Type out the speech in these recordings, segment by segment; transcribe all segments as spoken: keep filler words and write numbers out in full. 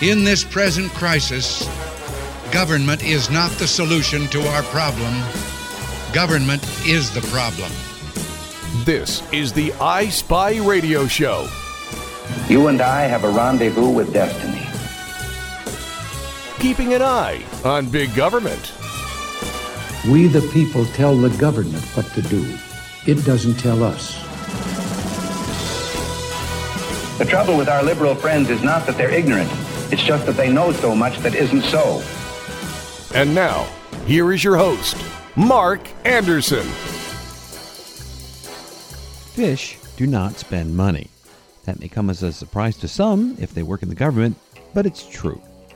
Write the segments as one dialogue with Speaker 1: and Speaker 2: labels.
Speaker 1: In this present crisis, government is not the solution to our problem. Government is the problem.
Speaker 2: This is the I Spy Radio Show.
Speaker 3: You and I have a rendezvous with destiny.
Speaker 2: Keeping an eye on big government.
Speaker 4: We the people tell the government what to do. It doesn't tell us.
Speaker 3: The trouble with our liberal friends is not that they're ignorant. It's just that they know so much that isn't so.
Speaker 2: And now, here is your host, Mark Anderson.
Speaker 5: Fish do not spend money. That may come as a surprise to some if they work in the government, but it's true.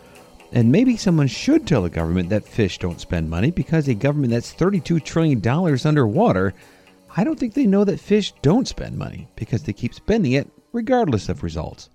Speaker 5: And maybe someone should tell the government that fish don't spend money, because a government that's thirty-two trillion dollars underwater, I don't think they know that fish don't spend money because they keep spending it regardless of results.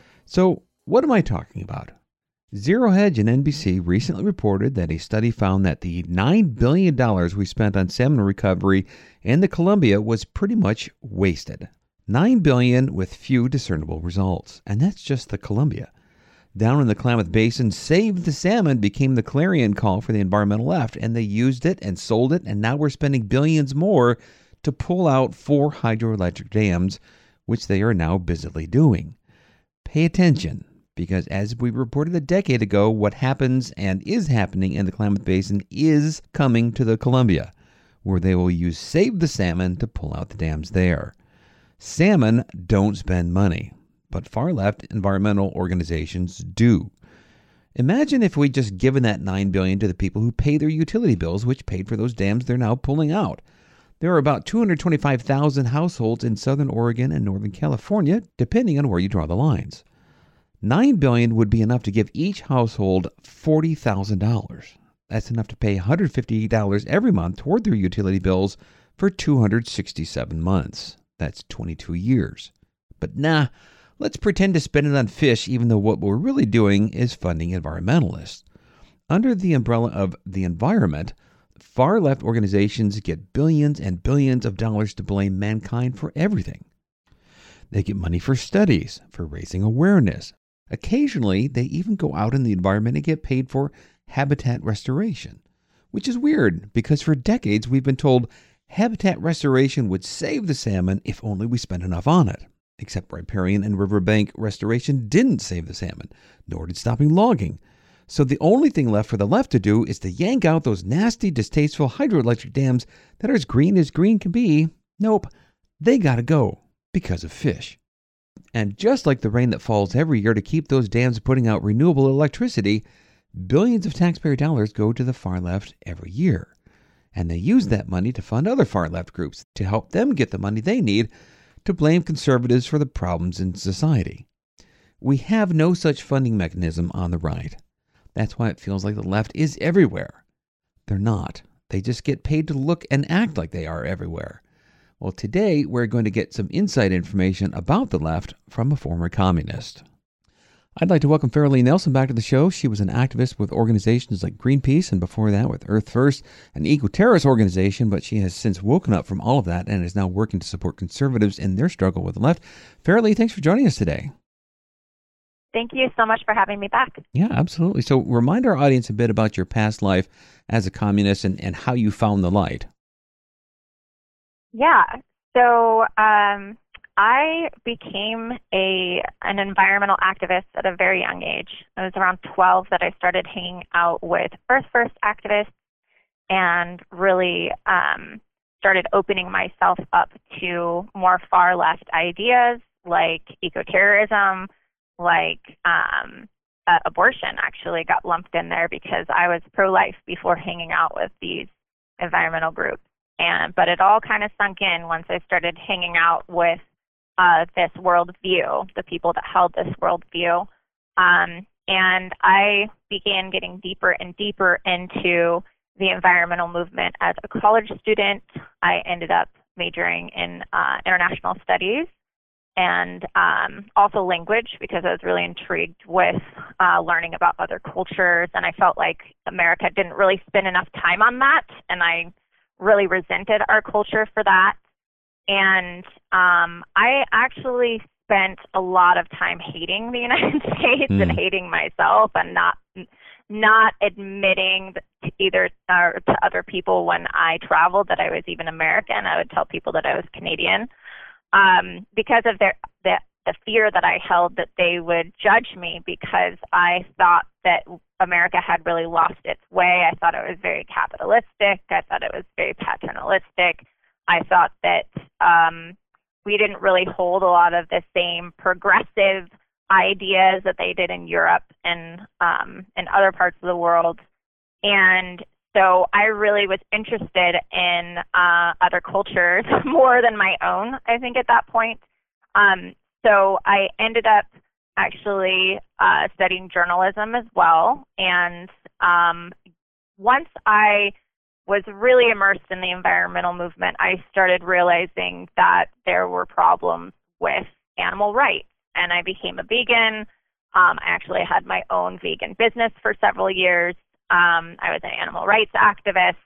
Speaker 5: So what am I talking about? Zero Hedge and N B C recently reported that a study found that the nine billion dollars we spent on salmon recovery in the Columbia was pretty much wasted. nine billion dollars with few discernible results. And that's just the Columbia. Down in the Klamath Basin, Save the Salmon became the clarion call for the environmental left, and they used it and sold it, and now we're spending billions more to pull out four hydroelectric dams, which they are now busily doing. Pay attention, because as we reported a decade ago, what happens and is happening in the Klamath Basin is coming to the Columbia, where they will use Save the Salmon to pull out the dams there. Salmon don't spend money, but far-left environmental organizations do. Imagine if we'd just given that nine billion dollars to the people who pay their utility bills, which paid for those dams they're now pulling out. There are about two hundred twenty-five thousand households in southern Oregon and northern California, depending on where you draw the lines. nine billion dollars would be enough to give each household forty thousand dollars. That's enough to pay one hundred fifty dollars every month toward their utility bills for two hundred sixty-seven months. That's twenty-two years. But nah, let's pretend to spend it on fish, even though what we're really doing is funding environmentalists. Under the umbrella of the environment, far-left organizations get billions and billions of dollars to blame mankind for everything. They get money for studies, for raising awareness. Occasionally, they even go out in the environment and get paid for habitat restoration, which is weird because for decades we've been told habitat restoration would save the salmon if only we spent enough on it. Except riparian and riverbank restoration didn't save the salmon, nor did stopping logging. So the only thing left for the left to do is to yank out those nasty, distasteful hydroelectric dams that are as green as green can be. Nope, they gotta go because of fish. And just like the rain that falls every year to keep those dams putting out renewable electricity, billions of taxpayer dollars go to the far left every year. And they use that money to fund other far left groups to help them get the money they need to blame conservatives for the problems in society. We have no such funding mechanism on the right. That's why it feels like the left is everywhere. They're not. They just get paid to look and act like they are everywhere. Well, today we're going to get some inside information about the left from a former communist. I'd like to welcome Farrah Nelson back to the show. She was an activist with organizations like Greenpeace and before that with Earth First, an eco-terrorist organization, but she has since woken up from all of that and is now working to support conservatives in their struggle with the left. Farrah, thanks for joining us today.
Speaker 6: Thank you so much for having me back.
Speaker 5: Yeah, absolutely. So remind our audience a bit about your past life as a communist and, and how you found the light.
Speaker 6: Yeah, so um, I became a an environmental activist at a very young age. I was around twelve that I started hanging out with Earth First activists and really um, started opening myself up to more far left ideas like eco-terrorism, like um, uh, abortion actually got lumped in there because I was pro-life before hanging out with these environmental groups. And but it all kind of sunk in once I started hanging out with uh, this worldview, the people that held this worldview. Um, and I began getting deeper and deeper into the environmental movement as a college student. I ended up majoring in uh, international studies and um, also language because I was really intrigued with uh, learning about other cultures. And I felt like America didn't really spend enough time on that. And I really resented our culture for that. And um, I actually spent a lot of time hating the United States mm. and hating myself and not not admitting to either uh, to other people when I traveled that I was even American. I would tell people that I was Canadian um, because of their the, the fear that I held that they would judge me because I thought that America had really lost its way. I thought it was very capitalistic. I thought it was very paternalistic. I thought that um, we didn't really hold a lot of the same progressive ideas that they did in Europe and um, in other parts of the world. And so I really was interested in uh, other cultures more than my own, I think, at that point. Um, so I ended up actually uh, studying journalism as well. And um, once I was really immersed in the environmental movement, I started realizing that there were problems with animal rights. And I became a vegan. Um, I actually had my own vegan business for several years. Um, I was an animal rights activist.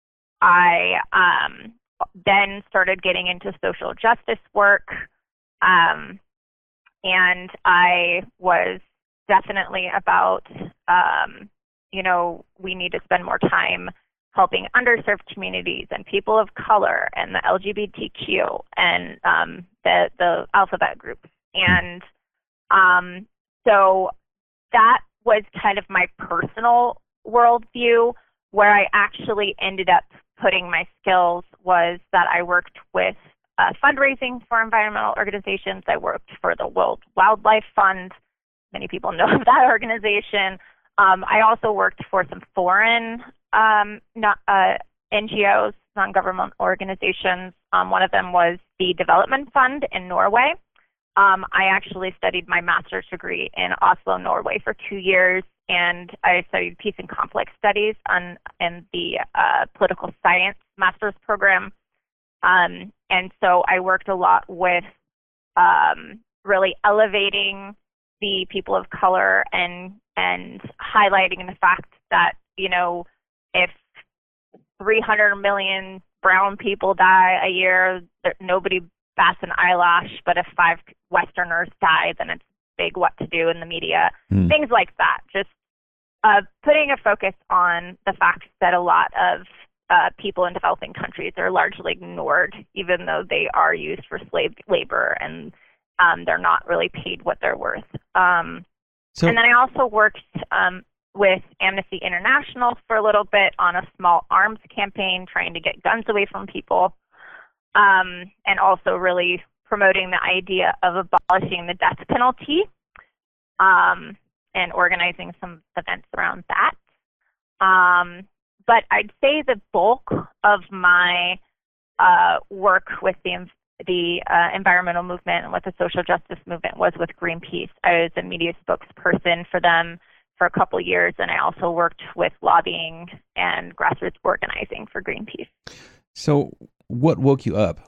Speaker 6: I um, then started getting into social justice work. Um, and I was definitely about, um, you know, we need to spend more time helping underserved communities and people of color and the L G B T Q and um, the, the alphabet groups. And um, so that was kind of my personal worldview. Where I actually ended up putting my skills was that I worked with uh, fundraising for environmental organizations. I worked for the World Wildlife Fund. Many people know of that organization. Um, I also worked for some foreign um, not, uh, N G Os, non-government organizations. Um, one of them was the Development Fund in Norway. Um, I actually studied my master's degree in Oslo, Norway for two years, and I studied peace and conflict studies on in the uh, political science master's program. Um, and so I worked a lot with um, really elevating the people of color and and highlighting the fact that, you know, if three hundred million brown people die a year, there, nobody bats an eyelash, but if five Westerners die, then it's big what to do in the media. Mm. Things like that. Just uh, putting a focus on the fact that a lot of uh, people in developing countries are largely ignored, even though they are used for slave labor and um, they're not really paid what they're worth. Um, so, and then I also worked um, with Amnesty International for a little bit on a small arms campaign trying to get guns away from people. Um, and also really promoting the idea of abolishing the death penalty um, and organizing some events around that. Um, but I'd say the bulk of my uh, work with the the uh, environmental movement and with the social justice movement was with Greenpeace. I was a media spokesperson for them for a couple years, and I also worked with lobbying and grassroots organizing for Greenpeace.
Speaker 5: So what woke you up?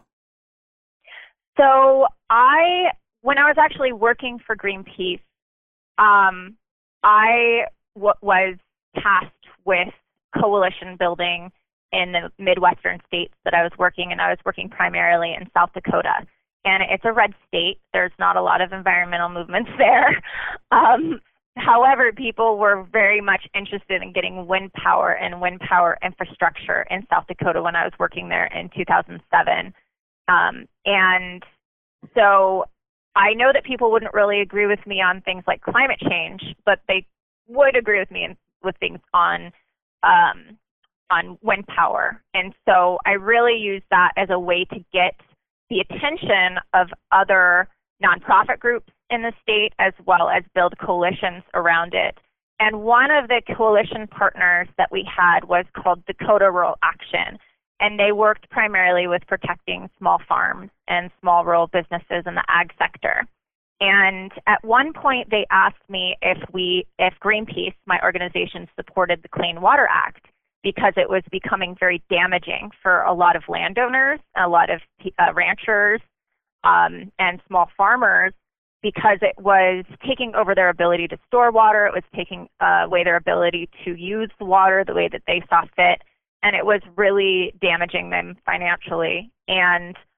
Speaker 6: So I, when I was actually working for Greenpeace, um, I w- was tasked with coalition building in the Midwestern states that I was working in. I was working primarily in South Dakota. And it's a red state. There's not a lot of environmental movements there. Um, however, people were very much interested in getting wind power and wind power infrastructure in South Dakota when I was working there in two thousand seven. Um, and so I know that people wouldn't really agree with me on things like climate change, but they would agree with me in, with things on um, on wind power. And so I really used that as a way to get the attention of other nonprofit groups in the state, as well as build coalitions around it. And one of the coalition partners that we had was called Dakota Rural Action. And they worked primarily with protecting small farms and small rural businesses in the ag sector. And at one point, they asked me if we, if Greenpeace, my organization, supported the Clean Water Act, because it was becoming very damaging for a lot of landowners, a lot of uh, ranchers, um, and small farmers, because it was taking over their ability to store water. It was taking uh, away their ability to use the water the way that they saw fit. And it was really damaging them financially. And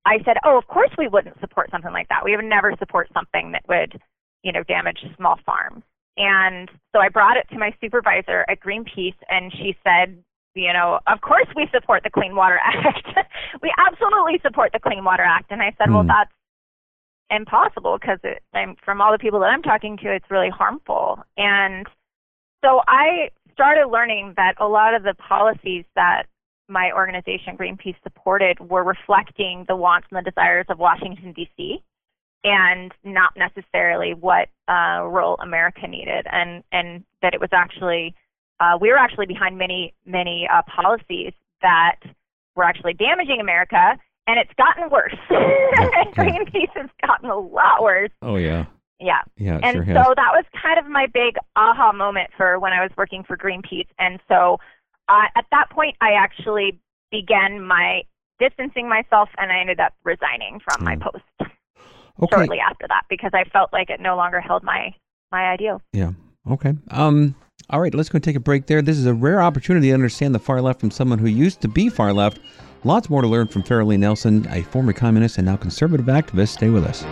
Speaker 6: I said, oh, of course we wouldn't support something like that. We would never support something that would, you know, damage small farms. And so I brought it to my supervisor at Greenpeace, and she said, you know, of course we support the Clean Water Act. We absolutely support the Clean Water Act. And I said, mm. well, that's impossible because from all the people that I'm talking to, it's really harmful. And so I started learning that a lot of the policies that my organization, Greenpeace, supported were reflecting the wants and the desires of Washington, D C, and not necessarily what uh, rural America needed, and, and that it was actually, uh, we were actually behind many, many uh, policies that were actually damaging America, and it's gotten worse. Greenpeace has gotten a lot worse.
Speaker 5: Oh, yeah.
Speaker 6: Yeah.
Speaker 5: Yeah, it
Speaker 6: and
Speaker 5: sure
Speaker 6: so
Speaker 5: has.
Speaker 6: that was kind of my big aha moment for when I was working for Greenpeace. And so uh, at that point, I actually began my distancing myself, and I ended up resigning from my post.
Speaker 5: Okay.
Speaker 6: Shortly after that, because I felt like it no longer held my my ideals.
Speaker 5: Yeah. Okay. Um. All right. Let's go and take a break there. This is a rare opportunity to understand the far left from someone who used to be far left. Lots more to learn from Farrell Nelson, a former communist and now conservative activist. Stay with us.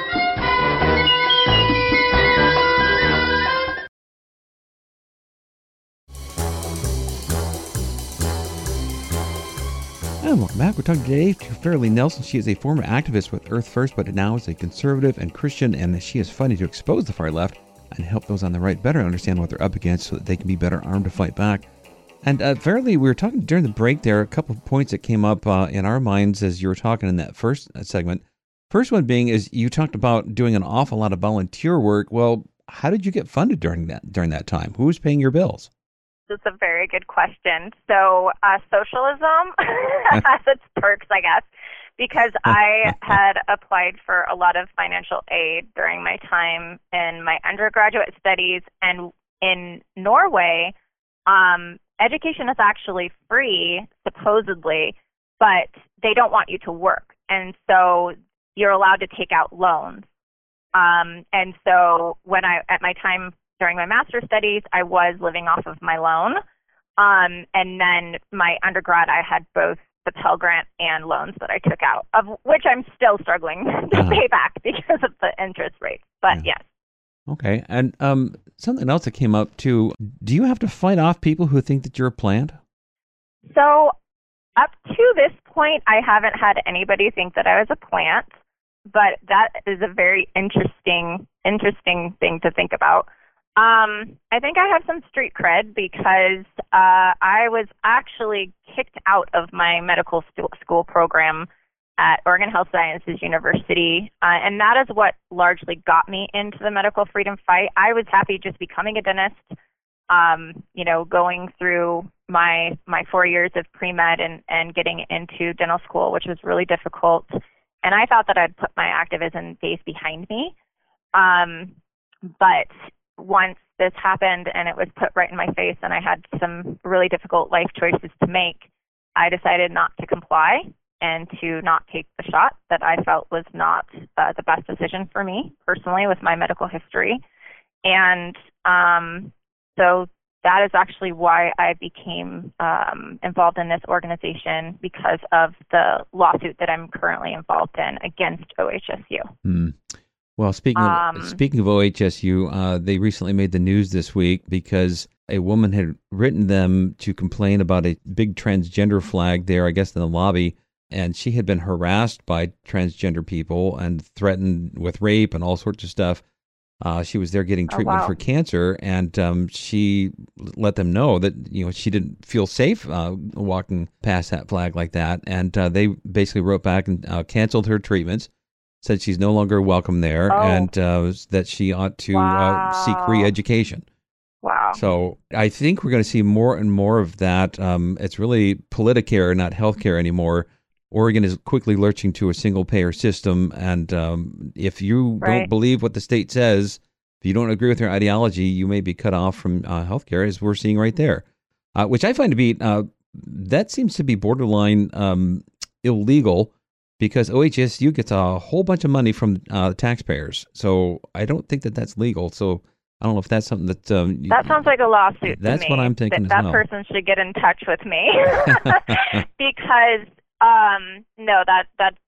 Speaker 5: And welcome back. We're talking today to Farrell Nelson. She is a former activist with Earth First, but now is a conservative and Christian, and she is fighting to expose the far left and help those on the right better understand what they're up against so that they can be better armed to fight back. And uh, Farrell, we were talking during the break there, a couple of points that came up uh, in our minds as you were talking in that first segment. First one being is you talked about doing an awful lot of volunteer work. Well, how did you get funded during that during that time? Who was paying your bills?
Speaker 6: That's a very good question. So uh, socialism has its perks, I guess, because I had applied for a lot of financial aid during my time in my undergraduate studies. And in Norway, um, education is actually free, supposedly, but they don't want you to work. And so you're allowed to take out loans. Um, and so when I, at my time during my master's studies, I was living off of my loan. Um, and then my undergrad, I had both the Pell Grant and loans that I took out, of which I'm still struggling to uh-huh. pay back because of the interest rates. But yeah. yes.
Speaker 5: Okay. And um, something else that came up too, do you have to fight off people who think that you're a plant?
Speaker 6: So up to this point, I haven't had anybody think that I was a plant, but that is a very interesting, interesting thing to think about. Um, I think I have some street cred because uh, I was actually kicked out of my medical st- school program at Oregon Health Sciences University, uh, and that is what largely got me into the medical freedom fight. I was happy just becoming a dentist, um, you know, going through my my four years of pre-med and, and getting into dental school, which was really difficult. And I thought that I'd put my activism days behind me. Um, but once this happened and it was put right in my face and I had some really difficult life choices to make, I decided not to comply and to not take the shot that I felt was not uh, the best decision for me personally with my medical history. And um, so that is actually why I became um, involved in this organization, because of the lawsuit that I'm currently involved in against O H S U.
Speaker 5: Hmm. Well, speaking of,
Speaker 6: um,
Speaker 5: speaking of O H S U, uh, they recently made the news this week because a woman had written them to complain about a big transgender flag there, I guess, in the lobby, and she had been harassed by transgender people and threatened with rape and all sorts of stuff. Uh, she was there getting treatment
Speaker 6: oh, wow.
Speaker 5: for cancer, and um, she let them know that, you know, she didn't feel safe uh, walking past that flag like that, and uh, they basically wrote back and uh, canceled her treatments. Said she's no longer welcome there,
Speaker 6: oh.
Speaker 5: and uh, that she ought to
Speaker 6: wow.
Speaker 5: uh, seek re-education.
Speaker 6: Wow.
Speaker 5: So I think we're going to see more and more of that. Um, it's really Politicare, not healthcare anymore. Oregon is quickly lurching to a single-payer system, and um, if you
Speaker 6: right.
Speaker 5: don't believe what the state says, if you don't agree with their ideology, you may be cut off from uh, healthcare, as we're seeing right there, uh, which I find to be, uh, that seems to be borderline um, illegal, because O H S U gets a whole bunch of money from uh, taxpayers. So I don't think that that's legal. So I don't know if that's something that... Um,
Speaker 6: that sounds like a lawsuit
Speaker 5: That's
Speaker 6: to me.
Speaker 5: what I'm thinking
Speaker 6: that,
Speaker 5: as
Speaker 6: that
Speaker 5: well.
Speaker 6: person should get in touch with me. Because, um, no, that, that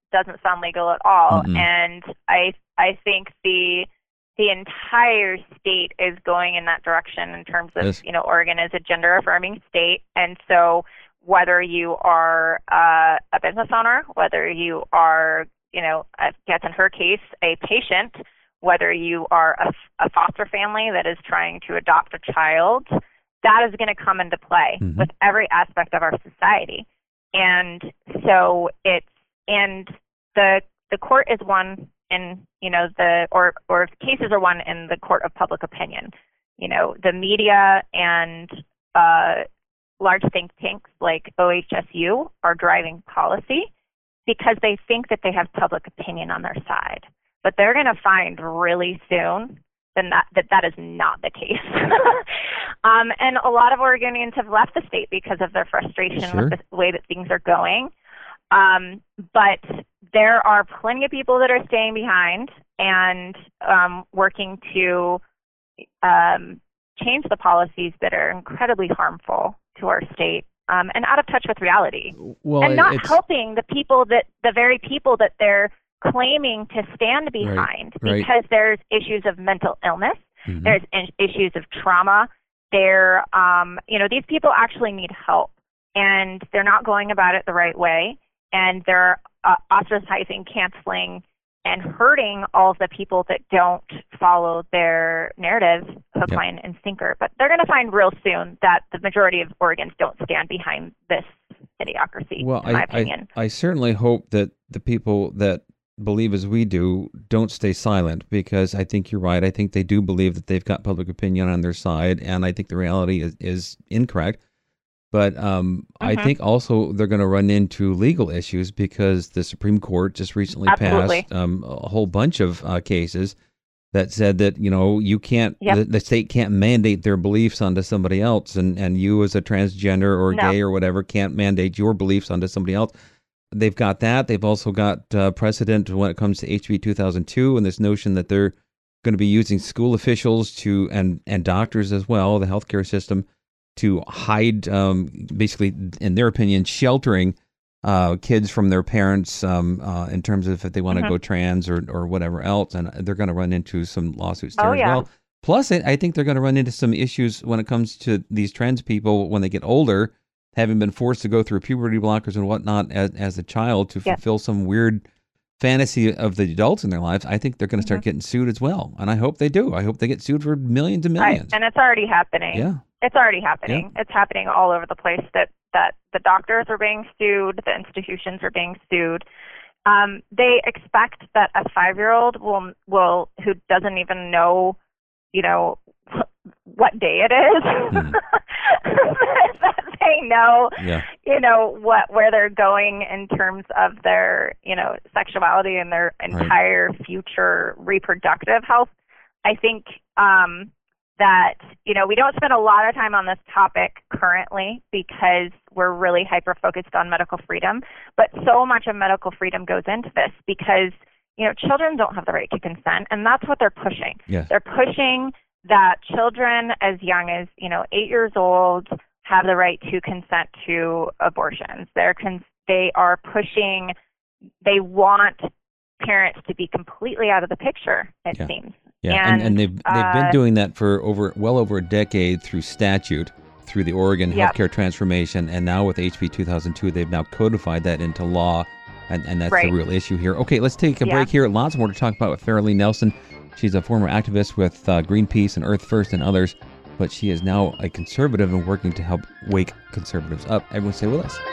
Speaker 6: doesn't sound legal at all.
Speaker 5: Mm-mm.
Speaker 6: And I I think the the entire state is going in that direction in terms of,
Speaker 5: Yes.
Speaker 6: you know, Oregon is a gender affirming state. And so whether you are uh, a business owner, whether you are, you know, I guess in her case, a patient, whether you are a, a foster family that is trying to adopt a child, that is going to come into play
Speaker 5: Mm-hmm.
Speaker 6: with every aspect of our society. And so it's, and the the court is one in, you know, the, or, or cases are won in the court of public opinion. You know, the media and uh, large think tanks like O H S U are driving policy because they think that they have public opinion on their side. But they're going to find really soon then that, that that is not the case. um, and a lot of Oregonians have left the state because of their frustration
Speaker 5: Sure.
Speaker 6: with the way that things are going. Um, but there are plenty of people that are staying behind and um, working to um, change the policies that are incredibly harmful to our state um, and out of touch with reality.
Speaker 5: Well,
Speaker 6: and not
Speaker 5: it's,
Speaker 6: helping the people that, the very people that they're claiming to stand behind,
Speaker 5: right.
Speaker 6: because there's issues of mental illness,
Speaker 5: Mhm.
Speaker 6: there's in- issues of trauma. There, um, you know, these people actually need help, and they're not going about it the right way, and they're uh, ostracizing, canceling, and hurting all of the people that don't follow their narrative, hook,
Speaker 5: Yep.
Speaker 6: line, and sinker. But they're going to find real soon that the majority of Oregons don't stand behind this idiocracy,
Speaker 5: well,
Speaker 6: in my
Speaker 5: I,
Speaker 6: opinion.
Speaker 5: I, I certainly hope that the people that believe as we do don't stay silent, because I think you're right. I think they do believe that they've got public opinion on their side, and I think the reality is, is incorrect. But um, I
Speaker 6: Mhm.
Speaker 5: think also they're going to run into legal issues because the Supreme Court just recently
Speaker 6: Absolutely.
Speaker 5: passed um, a whole bunch of uh, cases that said that, you know, you can't,
Speaker 6: Yep.
Speaker 5: the, the state can't mandate their beliefs onto somebody else, and, and you as a transgender or
Speaker 6: No.
Speaker 5: gay or whatever can't mandate your beliefs onto somebody else. They've got that. They've also got uh, precedent when it comes to H B two thousand two and this notion that they're going to be using school officials to and, and doctors as well, the healthcare system, to hide, um, basically, in their opinion, sheltering uh, kids from their parents um, uh, in terms of if they want to
Speaker 6: Mhm.
Speaker 5: go trans or, or whatever else. And they're going to run into some lawsuits
Speaker 6: Oh,
Speaker 5: there as
Speaker 6: yeah.
Speaker 5: well. Plus, I I think they're going to run into some issues when it comes to these trans people when they get older, having been forced to go through puberty blockers and whatnot as, as a child to
Speaker 6: Yeah.
Speaker 5: fulfill some weird fantasy of the adults in their lives. I think they're going to start
Speaker 6: Mhm.
Speaker 5: getting sued as well. And I hope they do. I hope they get sued for millions and
Speaker 6: Right.
Speaker 5: millions.
Speaker 6: And it's already happening.
Speaker 5: Yeah.
Speaker 6: It's already happening. It's happening all over the place that, that the doctors are being sued, the institutions are being sued. Um, they expect that a five-year-old will, will who doesn't even know, you know, what day it is,
Speaker 5: Hmm.
Speaker 6: that they know,
Speaker 5: Yeah.
Speaker 6: you know, what where they're going in terms of their, you know, sexuality and their entire future reproductive health. I think um, that, you know, we don't spend a lot of time on this topic currently because we're really hyper-focused on medical freedom, but so much of medical freedom goes into this because, you know, children don't have the right to consent, and that's what they're pushing.
Speaker 5: Yes.
Speaker 6: They're pushing that children as young as, you know, eight years old have the right to consent to abortions. They're cons- they are pushing, they want parents to be completely out of the picture, it
Speaker 5: Yeah.
Speaker 6: seems.
Speaker 5: Yeah, and,
Speaker 6: And,
Speaker 5: and they've they've been
Speaker 6: uh,
Speaker 5: doing that for over well over a decade through statute, through the Oregon
Speaker 6: Yep.
Speaker 5: Healthcare Transformation, and now with H B two thousand two, they've now codified that into law, and, and that's the
Speaker 6: Right.
Speaker 5: real issue here. Okay, let's take a
Speaker 6: Yeah.
Speaker 5: break here. Lots more to talk about with Farrell Lee Nelson. She's a former activist with uh, Greenpeace and Earth First and others, but she is now a conservative and working to help wake conservatives up. Everyone stay with us.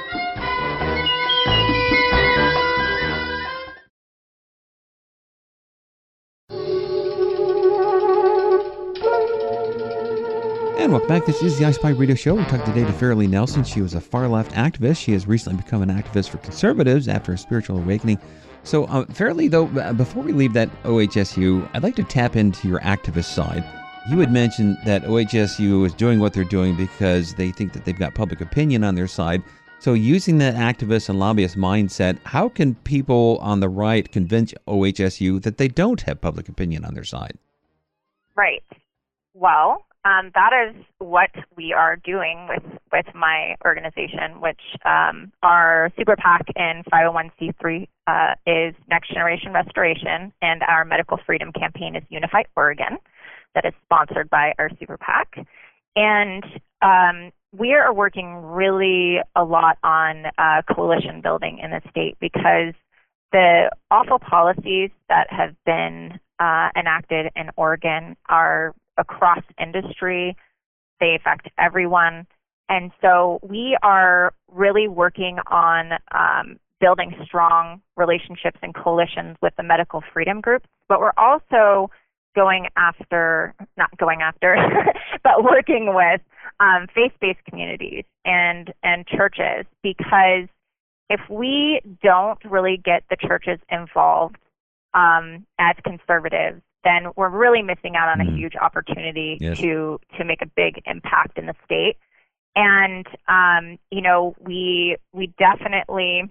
Speaker 5: And welcome back. This is the iSpy Radio Show. We talked today to Farrell Lee Nelson. She was a far-left activist. She has recently become an activist for conservatives after a spiritual awakening. So, uh, Farrell Lee, though, uh, before we leave that O H S U, I'd like to tap into your activist side. You had mentioned that O H S U is doing what they're doing because they think that they've got public opinion on their side. So using that activist and lobbyist mindset, how can people on the right convince O H S U that they don't have public opinion on their side?
Speaker 6: Right. Well, um, that is what we are doing with, with my organization, which um, our Super PAC and five oh one c three uh, is Next Generation Restoration, and our medical freedom campaign is Unify Oregon, that is sponsored by our Super PAC. And um, we are working really a lot on uh, coalition building in the state, because the awful policies that have been uh, enacted in Oregon are across industry. They affect everyone. And so we are really working on um, building strong relationships and coalitions with the medical freedom groups, but we're also going after, not going after, but working with um, faith-based communities and, and churches, because if we don't really get the churches involved um, as conservatives, then we're really missing out on a mm. huge opportunity yes. to to make a big impact in the state. And um, you know, we we definitely,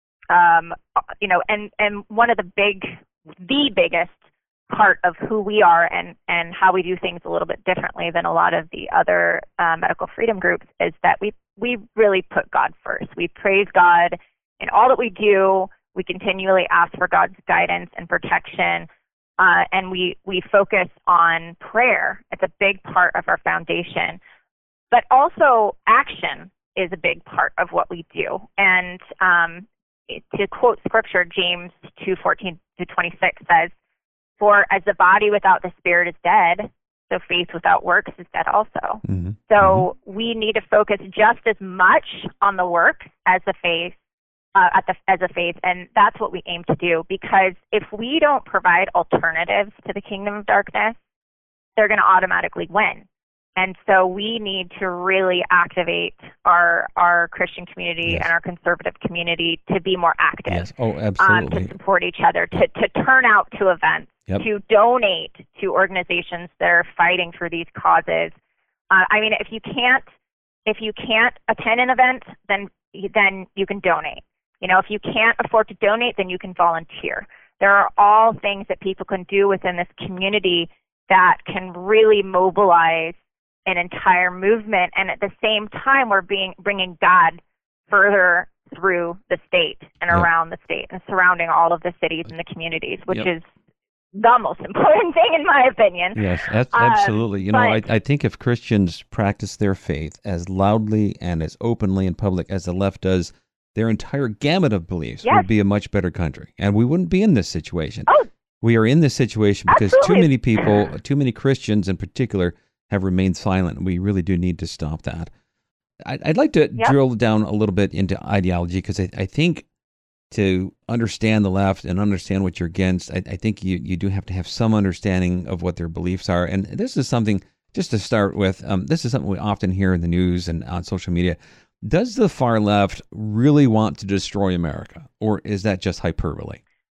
Speaker 6: um, you know, and and one of the big, the biggest part of who we are and and how we do things a little bit differently than a lot of the other uh, medical freedom groups is that we we really put God first. We praise God in all that we do. We continually ask for God's guidance and protection. Uh, and we, we focus on prayer. It's a big part of our foundation. But also action is a big part of what we do. And um, to quote scripture, James two fourteen to twenty-six says, "For as the body without the spirit is dead, so faith without works is dead also." Mm-hmm. So mm-hmm. we need to focus just as much on the work as the faith. Uh, at the, as a faith, and that's what we aim to do, because if we don't provide alternatives to the kingdom of darkness, they're going to automatically win. And so we need to really activate our our Christian community yes. and our conservative community to be more active.
Speaker 5: Yes. Oh, absolutely.
Speaker 6: Um, to support each other, to, to turn out to events, yep. to donate to organizations that are fighting for these causes. Uh, I mean, if you can't if you can't attend an event, then then you can donate. You know, if you can't afford to donate, then you can volunteer. There are all things that people can do within this community that can really mobilize an entire movement. And at the same time, we're being bringing God further through the state and yep. around the state and surrounding all of the cities and the communities, which yep. is the most important thing in my opinion.
Speaker 5: Yes, that's absolutely. Um, you know, but, I, I think if Christians practice their faith as loudly and as openly in public as the left does, their entire gamut of beliefs yes. would be a much better country, and we wouldn't be in this situation.
Speaker 6: Oh,
Speaker 5: we are in this situation because
Speaker 6: absolutely.
Speaker 5: too many people, too many Christians in particular, have remained silent, and we really do need to stop that. I'd, I'd like to yep. drill down a little bit into ideology, because I, I think to understand the left and understand what you're against, I, I think you, you do have to have some understanding of what their beliefs are. And this is something, just to start with, um, this is something we often hear in the news and on social media. Does the far left really want to destroy America, or is that just hyperbole?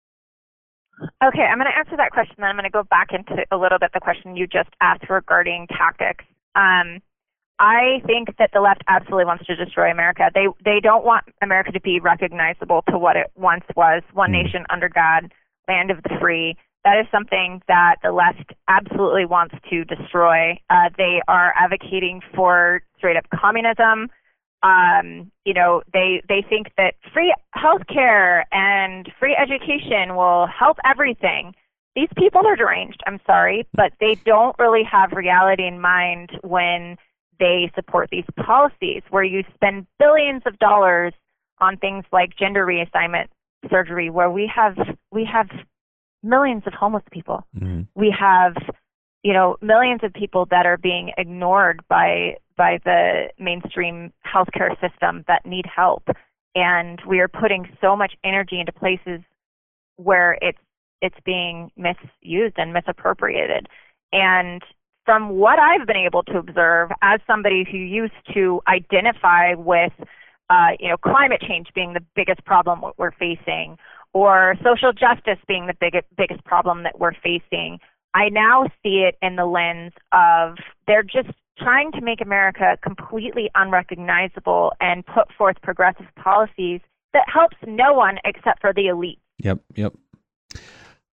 Speaker 6: Okay, I'm going to answer that question, then I'm going to go back into a little bit the question you just asked regarding tactics. Um, I think that the left absolutely wants to destroy America. They they don't want America to be recognizable to what it once was, one mm. nation under God, land of the free. That is something that the left absolutely wants to destroy. Uh, they are advocating for straight-up communism. Um, you know, they they think that free healthcare and free education will help everything. These people are deranged, I'm sorry, but they don't really have reality in mind when they support these policies where you spend billions of dollars on things like gender reassignment surgery, where we have we have millions of homeless people. Mm-hmm. We have, you know, millions of people that are being ignored by by the mainstream healthcare system that need help. And we are putting so much energy into places where it's it's being misused and misappropriated. And from what I've been able to observe as somebody who used to identify with, uh, you know, climate change being the biggest problem we're facing, or social justice being the biggest biggest problem that we're facing, I now see it in the lens of they're just trying to make America completely unrecognizable and put forth progressive policies that helps no one except for the elite.
Speaker 5: Yep, yep.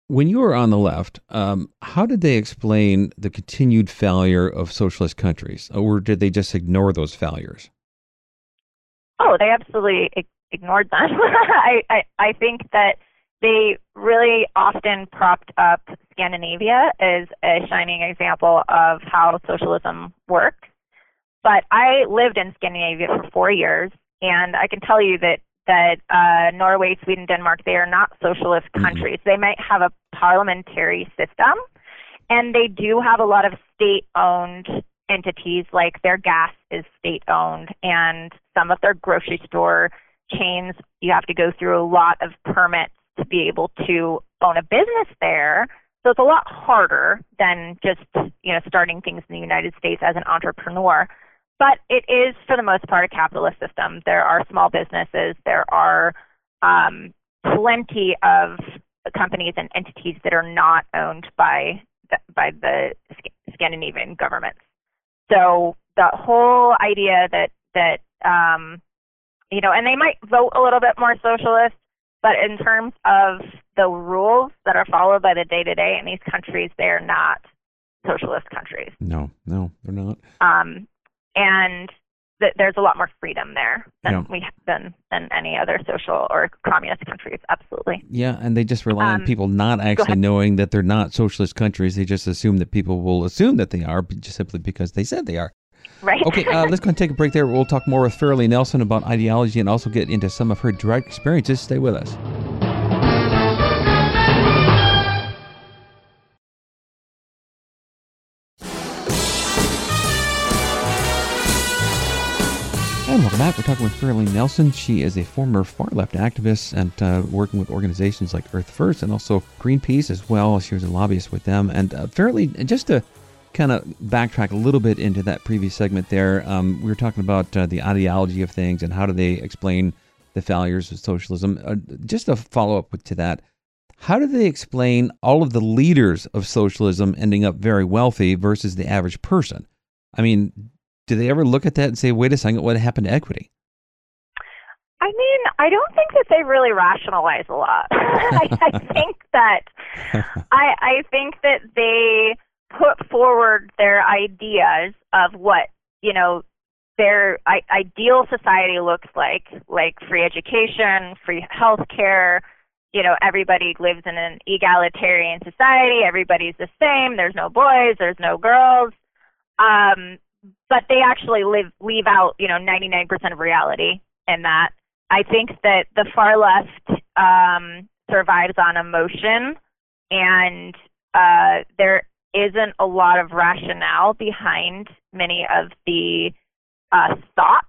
Speaker 5: When you were on the left, um, how did they explain the continued failure of socialist countries, or did they just ignore those failures?
Speaker 6: Oh, they absolutely ig- ignored them. I, I I think that they really often propped up Scandinavia as a shining example of how socialism works. But I lived in Scandinavia for four years, and I can tell you that that uh, Norway, Sweden, Denmark, they are not socialist countries. Mm-hmm. They might have a parliamentary system, and they do have a lot of state-owned entities, like their gas is state-owned, and some of their grocery store chains, you have to go through a lot of permits to be able to own a business there. So it's a lot harder than just, you know, starting things in the United States as an entrepreneur. But it is, for the most part, a capitalist system. There are small businesses. There are um, plenty of companies and entities that are not owned by the, by the Scandinavian governments. So the whole idea that that um, you know, and they might vote a little bit more socialist, but in terms of the rules that are followed by the day to day in these countries, they are not socialist countries.
Speaker 5: No, no, they're not.
Speaker 6: Um, and th- there's a lot more freedom there than
Speaker 5: yeah.
Speaker 6: we than than any other social or communist countries. Absolutely.
Speaker 5: Yeah, and they just rely
Speaker 6: um,
Speaker 5: on people not actually knowing that they're not socialist countries. They just assume that people will assume that they are just simply because they said they are.
Speaker 6: Right.
Speaker 5: Okay, uh, let's go and take a break there. We'll talk more with Farrelly Nelson about ideology and also get into some of her direct experiences. Stay with us. And welcome back. We're talking with Farrelly Nelson. She is a former far-left activist and uh, working with organizations like Earth First and also Greenpeace as well. She was a lobbyist with them. And uh, Farrelly, just to kind of backtrack a little bit into that previous segment there, um, we were talking about uh, the ideology of things and how do they explain the failures of socialism. Uh, just a follow-up to that, how do they explain all of the leaders of socialism ending up very wealthy versus the average person? I mean, do they ever look at that and say, wait a second, what happened to equity?
Speaker 6: I mean, I don't think that they really rationalize a lot. I, I think that I, I think that they put forward their ideas of what, you know, their I, ideal society looks like, like free education, free health care, you know, everybody lives in an egalitarian society, everybody's the same, there's no boys, there's no girls. Um, but they actually live, leave out, you know, ninety-nine percent of reality in that. I think that the far left um, survives on emotion, and uh, there isn't a lot of rationale behind many of the uh, thoughts,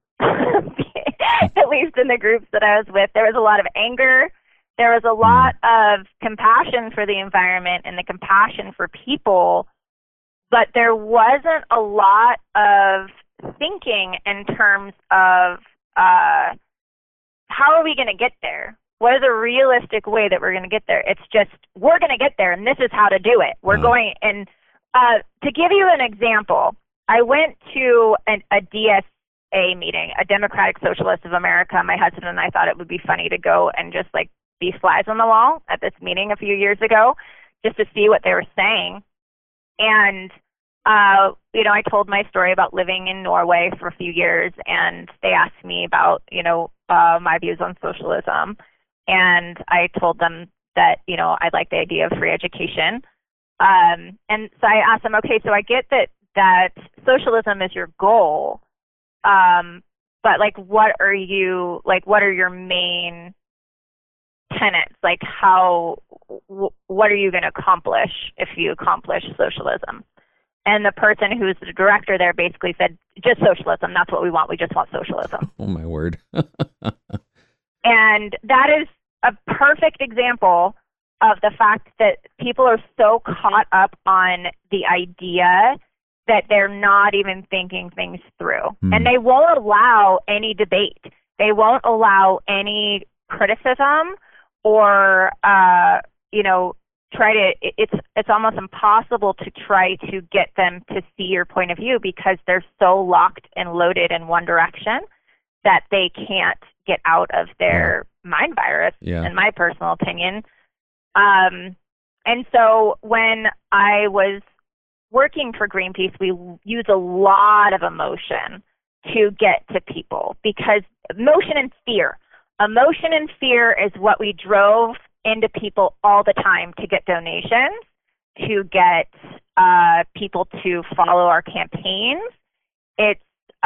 Speaker 6: at least in the groups that I was with. There was a lot of anger. There was a lot of compassion for the environment and the compassion for people, but there wasn't a lot of thinking in terms of uh, how are we going to get there? What is a realistic way that we're going to get there? It's just, we're going to get there, and this is how to do it. We're uh-huh. going, and uh, to give you an example, I went to an, a D S A meeting, a Democratic Socialist of America. My husband and I thought it would be funny to go and just like be flies on the wall at this meeting a few years ago, just to see what they were saying. And, uh, you know, I told my story about living in Norway for a few years, and they asked me about, you know, uh, my views on socialism. And I told them that, you know, I like the idea of free education. Um, and so I asked them, okay, so I get that, that socialism is your goal, um, but like, what are you, like, what are your main tenets? Like, how, w- what are you going to accomplish if you accomplish socialism? And the person who's the director there basically said, just socialism. That's what we want. We just want socialism.
Speaker 5: Oh, my word.
Speaker 6: And that is a perfect example of the fact that people are so caught up on the idea that they're not even thinking things through. Mm. And they won't allow any debate. They won't allow any criticism or, uh, you know, try to, it's it's almost impossible to try to get them to see your point of view because they're so locked and loaded in one direction that they can't get out of their yeah. mind virus, yeah. in my personal opinion. Um, And so when I was working for Greenpeace, we use a lot of emotion to get to people, because emotion and fear. Emotion and fear is what we drove into people all the time to get donations, to get uh, people to follow our campaigns. It's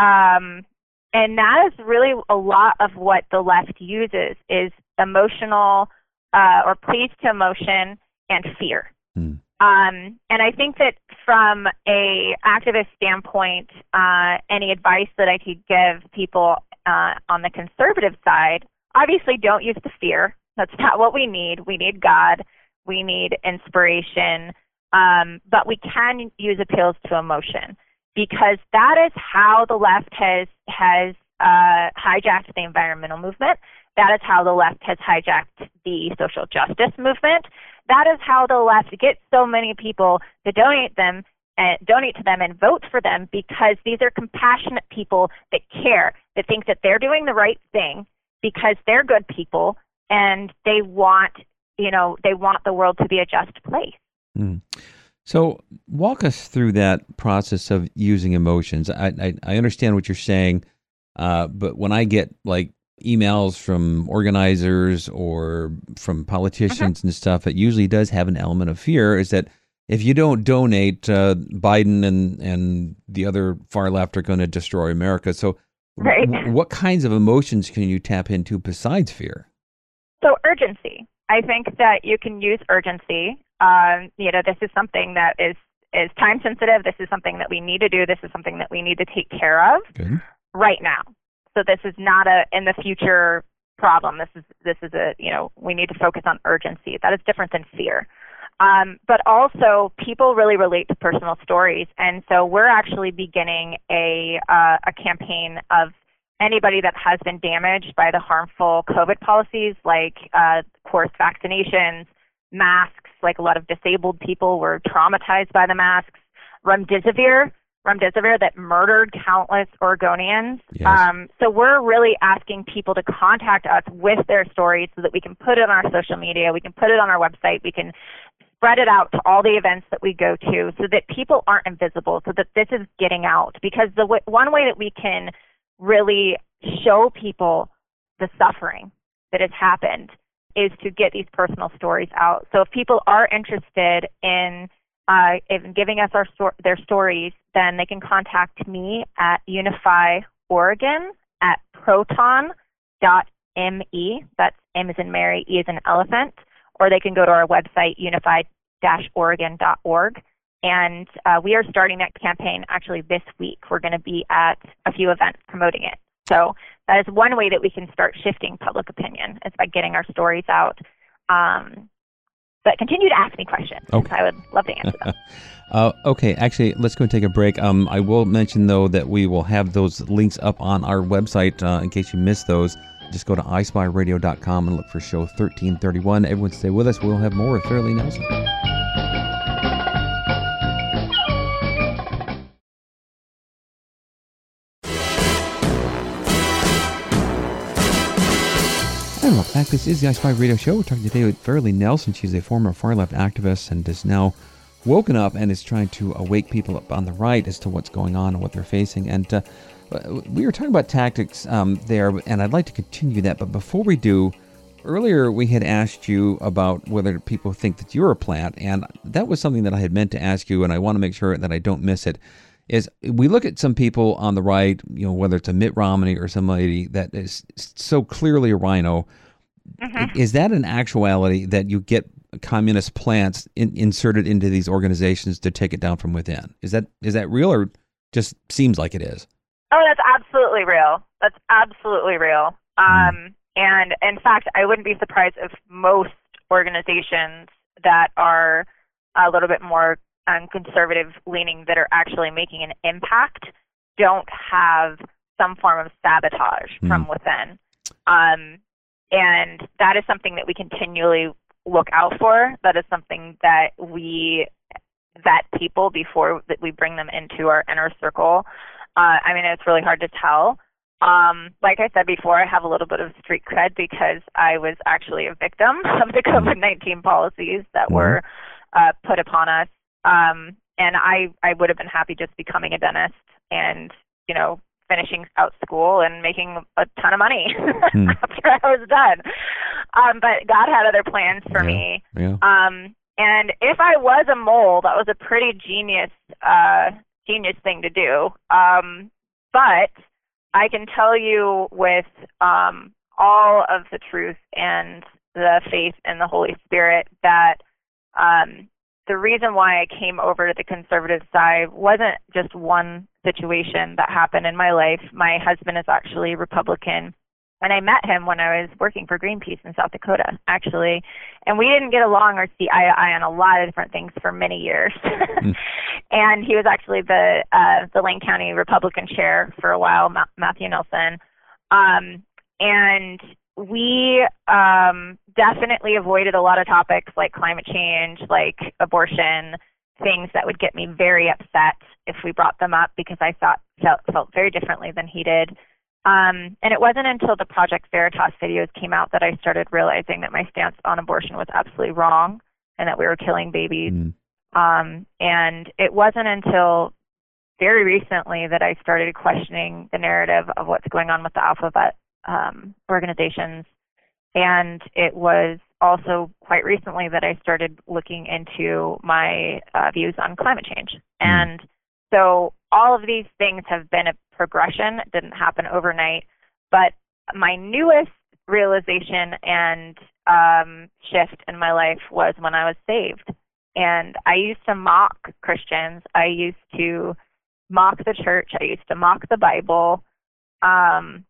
Speaker 6: um, and that is really a lot of what the left uses, is emotional uh, or plays to emotion and fear. Mm. Um, and I think that from a activist standpoint, uh, any advice that I could give people uh, on the conservative side, obviously don't use the fear. That's not what we need. We need God. We need inspiration. Um, but we can use appeals to emotion, because that is how the left has, has uh, hijacked the environmental movement. That is how the left has hijacked the social justice movement. That is how the left gets so many people to donate them and donate to them and vote for them, because these are compassionate people that care, that think that they're doing the right thing because they're good people, and they want, you know, they want the world to be a just place.
Speaker 5: Mm. So walk us through that process of using emotions. I I, I understand what you're saying, uh, but when I get like emails from organizers or from politicians mm-hmm. and stuff, it usually does have an element of fear, is that if you don't donate, uh, Biden and, and the other far left are going to destroy America. So
Speaker 6: right.
Speaker 5: w- what kinds of emotions can you tap into besides fear?
Speaker 6: So urgency. I think that you can use urgency. Um, you know, this is something that is, is time sensitive. This is something that we need to do. This is something that we need to take care of Good. right now. So this is not a in the future problem. This is this is a you know we need to focus on urgency. That is different than fear. Um, but also, people really relate to personal stories, and so we're actually beginning a uh, a campaign of anybody that has been damaged by the harmful COVID policies, like uh, forced vaccinations, masks. Like a lot of disabled people were traumatized by the masks. Remdesivir. Remdesivir that murdered countless Oregonians.
Speaker 5: Yes.
Speaker 6: Um, so we're really asking people to contact us with their stories so that we can put it on our social media, we can put it on our website, we can spread it out to all the events that we go to, so that people aren't invisible, so that this is getting out. Because the w- one way that we can really show people the suffering that has happened is to get these personal stories out. So if people are interested in Uh, if giving us our sto- their stories, then they can contact me at Unify Oregon at proton dot m e. That's M as in Mary, E as in elephant. Or they can go to our website, unify dash oregon dot org. And uh, we are starting that campaign actually this week. We're going to be at a few events promoting it. So that is one way that we can start shifting public opinion, is by getting our stories out. Um, But continue to ask me questions.
Speaker 5: Okay.
Speaker 6: I would love to answer them.
Speaker 5: uh, okay, actually, let's go and take a break. Um, I will mention, though, that we will have those links up on our website uh, in case you missed those. Just go to i spy radio dot com and look for show thirteen thirty-one. Everyone stay with us. We'll have more with Fairleigh Nelson. And welcome back. This is the I Spy Radio Show. We're talking today with Fairleigh Nelson. She's a former far-left activist and is now woken up and is trying to awake people up on the right as to what's going on and what they're facing. And uh, we were talking about tactics um, there, and I'd like to continue that. But before we do, earlier we had asked you about whether people think that you're a plant, and that was something that I had meant to ask you, and I want to make sure that I don't miss it. Is we look at some people on the right, you know, whether it's a Mitt Romney or somebody that is so clearly a rhino. Mm-hmm. Is that an actuality that you get communist plants in, inserted into these organizations to take it down from within? Is that is that real, or just seems like it is?
Speaker 6: Oh, that's absolutely real. That's absolutely real. Um, mm. And in fact, I wouldn't be surprised if most organizations that are a little bit more um, conservative leaning, that are actually making an impact, don't have some form of sabotage mm. from within. Um, and that is something that we continually look out for. That is something that we vet people before that we bring them into our inner circle. Uh, I mean, it's really hard to tell. Um, like I said before, I have a little bit of street cred because I was actually a victim of the COVID nineteen policies that mm-hmm. were uh, put upon us. Um, and I, I would have been happy just becoming a dentist and, you know, finishing out school and making a ton of money mm. after I was done. Um, but God had other plans for
Speaker 5: yeah.
Speaker 6: me.
Speaker 5: Yeah.
Speaker 6: Um, and if I was a mole, that was a pretty genius, uh, genius thing to do. Um, but I can tell you with um, all of the truth and the faith in the Holy Spirit that um, the reason why I came over to the conservative side wasn't just one situation that happened in my life. My husband is actually Republican, and I met him when I was working for Greenpeace in South Dakota, actually. And we didn't get along or see eye to eye on a lot of different things for many years. mm. And he was actually the uh, the Lane County Republican chair for a while, Ma- Matthew Nelson. Um, and we um, definitely avoided a lot of topics like climate change, like abortion, things that would get me very upset if we brought them up because I thought felt, felt very differently than he did. Um, and it wasn't until the Project Veritas videos came out that I started realizing that my stance on abortion was absolutely wrong and that we were killing babies. Mm. Um, and it wasn't until very recently that I started questioning the narrative of what's going on with the alphabet um, organizations. And it was also quite recently that I started looking into my uh, views on climate change. Mm. And so all of these things have been a progression. It didn't happen overnight. But my newest realization and um, shift in my life was when I was saved. And I used to mock Christians. I used to mock the church. I used to mock the Bible. Um,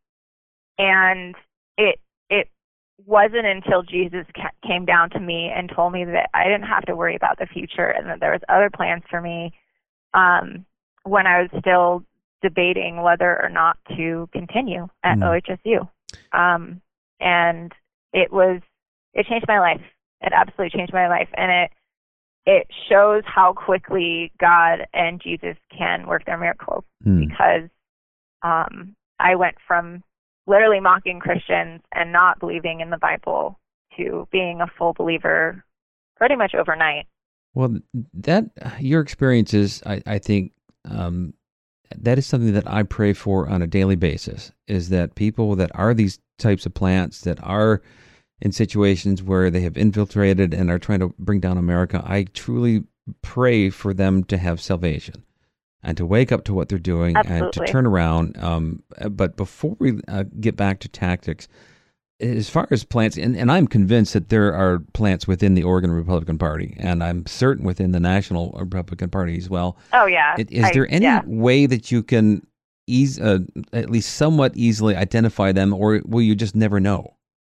Speaker 6: and it it wasn't until Jesus ca- came down to me and told me that I didn't have to worry about the future and that there was other plans for me um, when I was still debating whether or not to continue at mm. O H S U. Um, and it was, it changed my life. It absolutely changed my life. And it, it shows how quickly God and Jesus can work their miracles mm. because um, I went from literally mocking Christians and not believing in the Bible to being a full believer pretty much overnight.
Speaker 5: Well, that your experiences, I, I think, um, that is something that I pray for on a daily basis, is that people that are these types of plants that are in situations where they have infiltrated and are trying to bring down America, I truly pray for them to have salvation and to wake up to what they're doing
Speaker 6: Absolutely.
Speaker 5: and to turn around. Um, but before we uh, get back to tactics, as far as plants, and, and I'm convinced that there are plants within the Oregon Republican Party, and I'm certain within the National Republican Party as well.
Speaker 6: Oh, yeah.
Speaker 5: Is, is
Speaker 6: I,
Speaker 5: there any
Speaker 6: yeah.
Speaker 5: way that you can ease, uh, at least somewhat easily identify them, or will you just never know?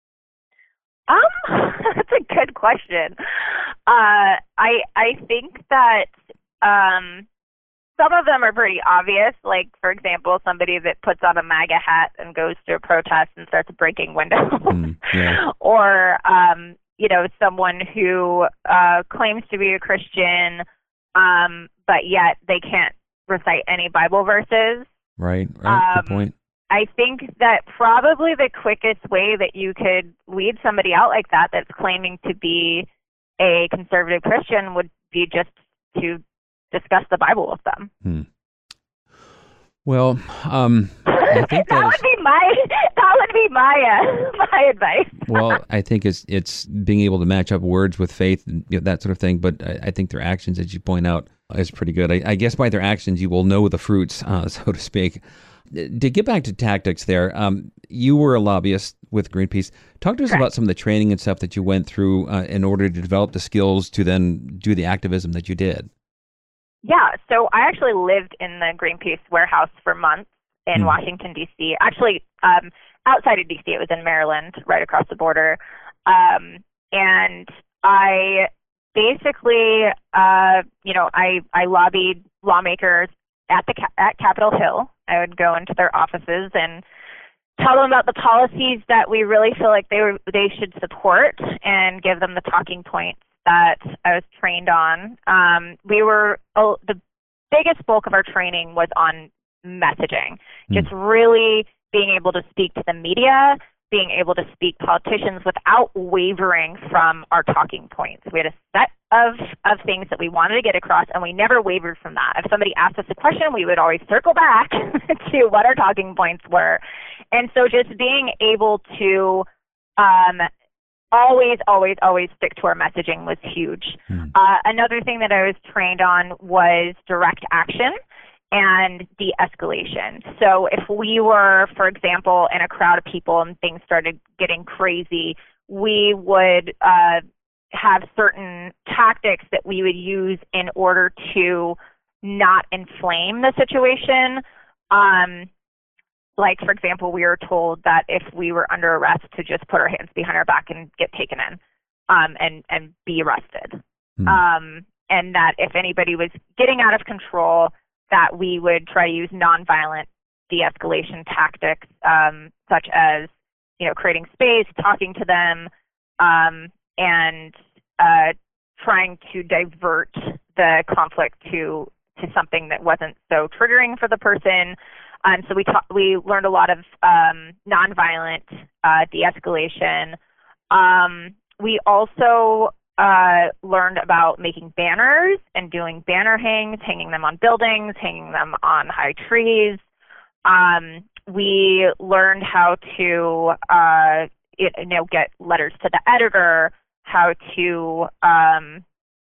Speaker 6: Um, that's a good question. Uh, I I think that um, some of them are pretty obvious. Like, for example, somebody that puts on a MAGA hat and goes to a protest and starts breaking windows. Mm, yeah. Or, um, you know, someone who uh, claims to be a Christian, um, but yet they can't recite any Bible verses.
Speaker 5: Right, right,
Speaker 6: um,
Speaker 5: good point.
Speaker 6: I think that probably the quickest way that you could weed somebody out like that that's claiming to be a conservative Christian would be just to discuss the Bible with them.
Speaker 5: Hmm. Well, um, I think
Speaker 6: that, that would is, be my that would be my uh, my advice.
Speaker 5: Well, I think it's it's being able to match up words with faith and you know, that sort of thing. But I, I think their actions, as you point out, is pretty good. I, I guess by their actions, you will know the fruits, uh, so to speak. To get back to tactics there, um, you were a lobbyist with Greenpeace. Talk to us
Speaker 6: Correct.
Speaker 5: about some of the training and stuff that you went through uh, in order to develop the skills to then do the activism that you did.
Speaker 6: Yeah, so I actually lived in the Greenpeace warehouse for months in hmm. Washington, D C. Actually, um, outside of D C, it was in Maryland, right across the border. Um, and I basically, uh, you know, I, I lobbied lawmakers at the at Capitol Hill. I would go into their offices and tell them about the policies that we really feel like they were, they should support and give them the talking points that I was trained on. Um, we were oh, the biggest bulk of our training was on messaging, mm. just really being able to speak to the media being able to speak politicians without wavering from our talking points. We had a set of, of things that we wanted to get across, and we never wavered from that. If somebody asked us a question, we would always circle back to what our talking points were. And so just being able to um, always, always, always stick to our messaging was huge. Hmm. Uh, another thing that I was trained on was direct action and de-escalation. So if we were, for example, in a crowd of people and things started getting crazy, we would uh, have certain tactics that we would use in order to not inflame the situation. Um, like, for example, we were told that if we were under arrest to just put our hands behind our back and get taken in um, and, and be arrested. Mm. Um, and that if anybody was getting out of control, that we would try to use nonviolent de-escalation tactics, um, such as, you know, creating space, talking to them, um, and uh, trying to divert the conflict to to something that wasn't so triggering for the person. Um, so we ta- we learned a lot of um, nonviolent uh, de-escalation. Um, we also Uh, learned about making banners and doing banner hangs, hanging them on buildings, hanging them on high trees. Um, we learned how to, uh, it, you know, get letters to the editor, how to um,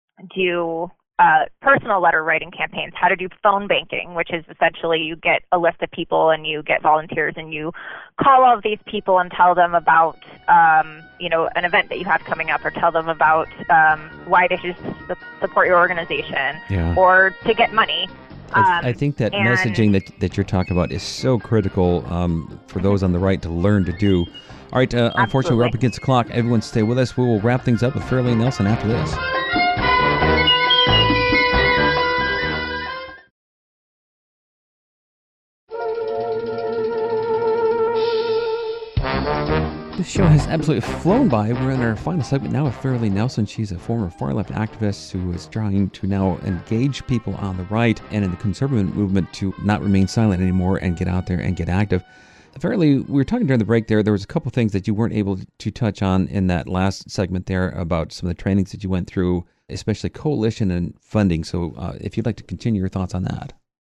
Speaker 6: do uh, personal letter writing campaigns, how to do phone banking, which is essentially you get a list of people and you get volunteers and you call all of these people and tell them about, um, you know, an event that you have coming up, or tell them about um, why they should su- support your organization, yeah. or to get money.
Speaker 5: I, th- I think that
Speaker 6: and,
Speaker 5: messaging that that you're talking about is so critical um, for those on the right to learn to do. All right, uh, unfortunately, we're up against the clock. Everyone stay with us. We will wrap things up with Farrelly Nelson after this. This show has absolutely flown by. We're in our final segment now with Farrelly Nelson. She's a former far-left activist who is trying to now engage people on the right and in the conservative movement to not remain silent anymore and get out there and get active. Farrelly, we were talking during the break there. There was a couple things that you weren't able to touch on in that last segment there about some of the trainings that you went through, especially coalition and funding. So uh, if you'd like to continue your thoughts on that.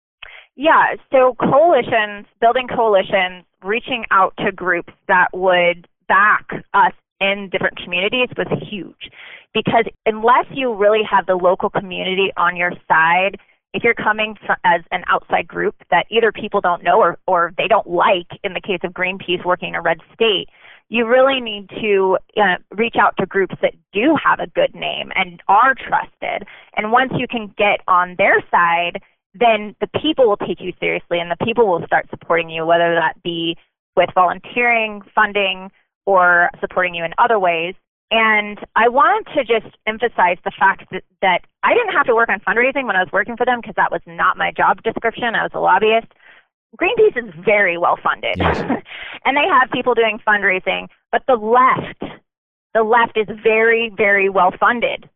Speaker 6: Yeah, so coalitions, building coalitions, reaching out to groups that would back us in different communities was huge, because unless you really have the local community on your side, if you're coming from, as an outside group that either people don't know or, or they don't like, in the case of Greenpeace working in a red state, you really need to uh, reach out to groups that do have a good name and are trusted. And once you can get on their side, then the people will take you seriously and the people will start supporting you, whether that be with volunteering, funding, or supporting you in other ways. And I wanted to just emphasize the fact that, that I didn't have to work on fundraising when I was working for them, because that was not my job description. I was a lobbyist. Greenpeace is very well funded, yes. And they have people doing fundraising, but the left, the left is very, very well funded.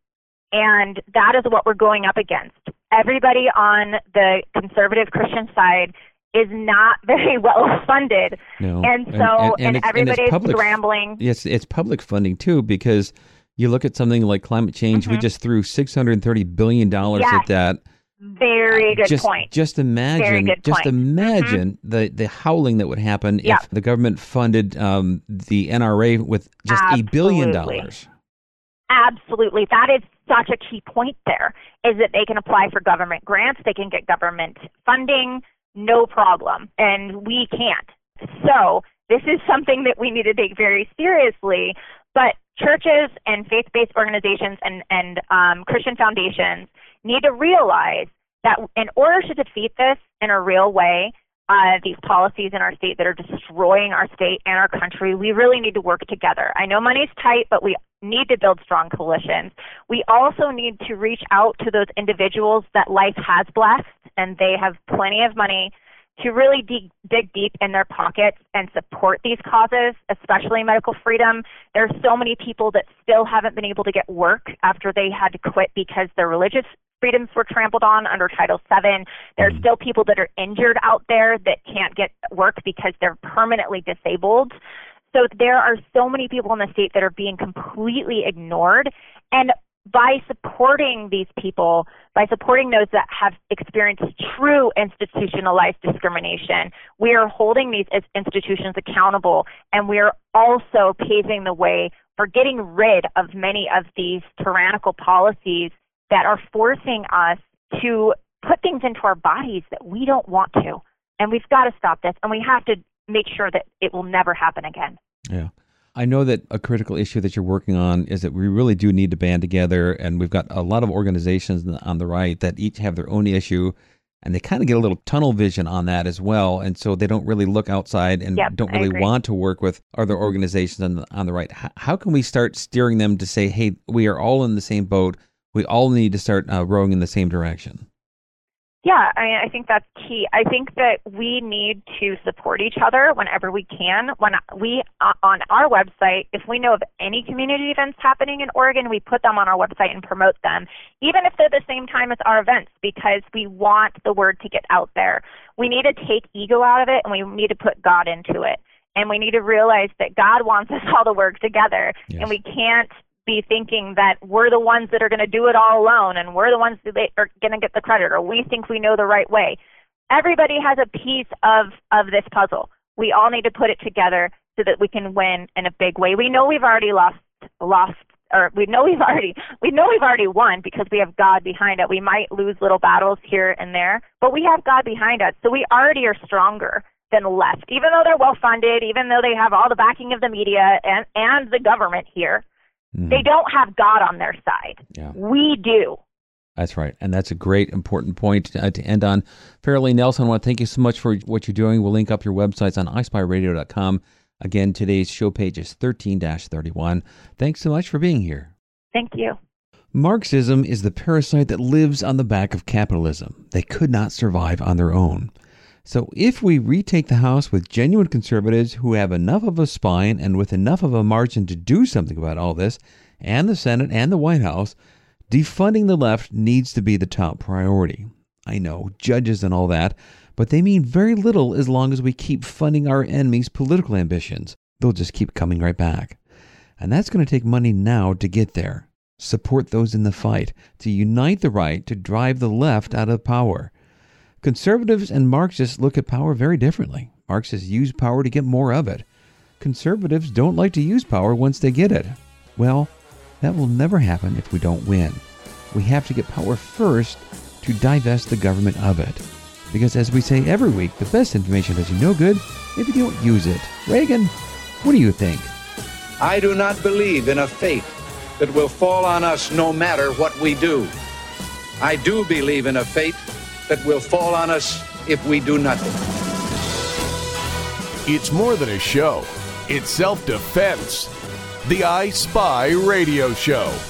Speaker 6: And that is what we're going up against. Everybody on the conservative Christian side is not very well funded. No. And so, and, and, and, and everybody's public, scrambling.
Speaker 5: Yes, it's public funding too, because you look at something like climate change, mm-hmm. we just threw six hundred thirty billion dollars yes. at that.
Speaker 6: Very good
Speaker 5: just,
Speaker 6: point.
Speaker 5: Just imagine,
Speaker 6: Very good
Speaker 5: just
Speaker 6: point.
Speaker 5: imagine mm-hmm. the, the howling that would happen yep. if the government funded um, the N R A with just a billion dollars.
Speaker 6: Absolutely. That is such a key point there, is that they can apply for government grants, they can get government funding, no problem, and we can't. So this is something that we need to take very seriously, but churches and faith-based organizations and, and um, Christian foundations need to realize that in order to defeat this in a real way, uh, these policies in our state that are destroying our state and our country, we really need to work together. I know money's tight, but we need to build strong coalitions. We also need to reach out to those individuals that life has blessed and they have plenty of money to really dig, dig deep in their pockets and support these causes, especially medical freedom. There are so many people that still haven't been able to get work after they had to quit because their religious freedoms were trampled on under Title seven. There are still people that are injured out there that can't get work because they're permanently disabled. So there are so many people in the state that are being completely ignored. And by supporting these people, by supporting those that have experienced true institutionalized discrimination, we are holding these institutions accountable, and we are also paving the way for getting rid of many of these tyrannical policies that are forcing us to put things into our bodies that we don't want to. And we've got to stop this, and we have to make sure that it will never happen again.
Speaker 5: Yeah. I know that a critical issue that you're working on is that we really do need to band together, and we've got a lot of organizations on the right that each have their own issue, and they kind of get a little tunnel vision on that as well, and so they don't really look outside and
Speaker 6: yep,
Speaker 5: don't really want to work with other organizations on the, on the right. How, how can we start steering them to say, hey, we are all in the same boat, we all need to start uh, rowing in the same direction?
Speaker 6: Yeah, I mean, I think that's key. I think that we need to support each other whenever we can. When we, uh, on our website, if we know of any community events happening in Oregon, we put them on our website and promote them, even if they're the same time as our events, because we want the word to get out there. We need to take ego out of it, and we need to put God into it. And we need to realize that God wants us all to work together, yes. and we can't be thinking that we're the ones that are going to do it all alone and we're the ones that are going to get the credit, or we think we know the right way. Everybody has a piece of, of this puzzle. We all need to put it together so that we can win in a big way. We know we've already lost, lost, or we know we've already, we know we've already won because we have God behind it. We might lose little battles here and there, but we have God behind us. So we already are stronger than the left, even though they're well-funded, even though they have all the backing of the media and, and the government here. Mm-hmm. They don't have God on their side.
Speaker 5: Yeah.
Speaker 6: We do.
Speaker 5: That's right. And that's a great, important point uh, to end on. Farrelly Nelson, I want to thank you so much for what you're doing. We'll link up your websites on i spy radio dot com. Again, today's show page is thirteen dash thirty-one. Thanks so much for being here.
Speaker 6: Thank you.
Speaker 5: Marxism is the parasite that lives on the back of capitalism. They could not survive on their own. So if we retake the House with genuine conservatives who have enough of a spine and with enough of a margin to do something about all this, and the Senate and the White House, defunding the left needs to be the top priority. I know, judges and all that, but they mean very little as long as we keep funding our enemies' political ambitions. They'll just keep coming right back. And that's going to take money now to get there. Support those in the fight, to unite the right to drive the left out of power. Conservatives and Marxists look at power very differently. Marxists use power to get more of it. Conservatives don't like to use power once they get it. Well, that will never happen if we don't win. We have to get power first to divest the government of it. Because as we say every week, the best information does you no good if you don't use it. Reagan, what do you think?
Speaker 1: I do not believe in a fate that will fall on us no matter what we do. I do believe in a fate that will fall on us if we do nothing.
Speaker 2: It's more than a show. It's self-defense. The I Spy Radio Show.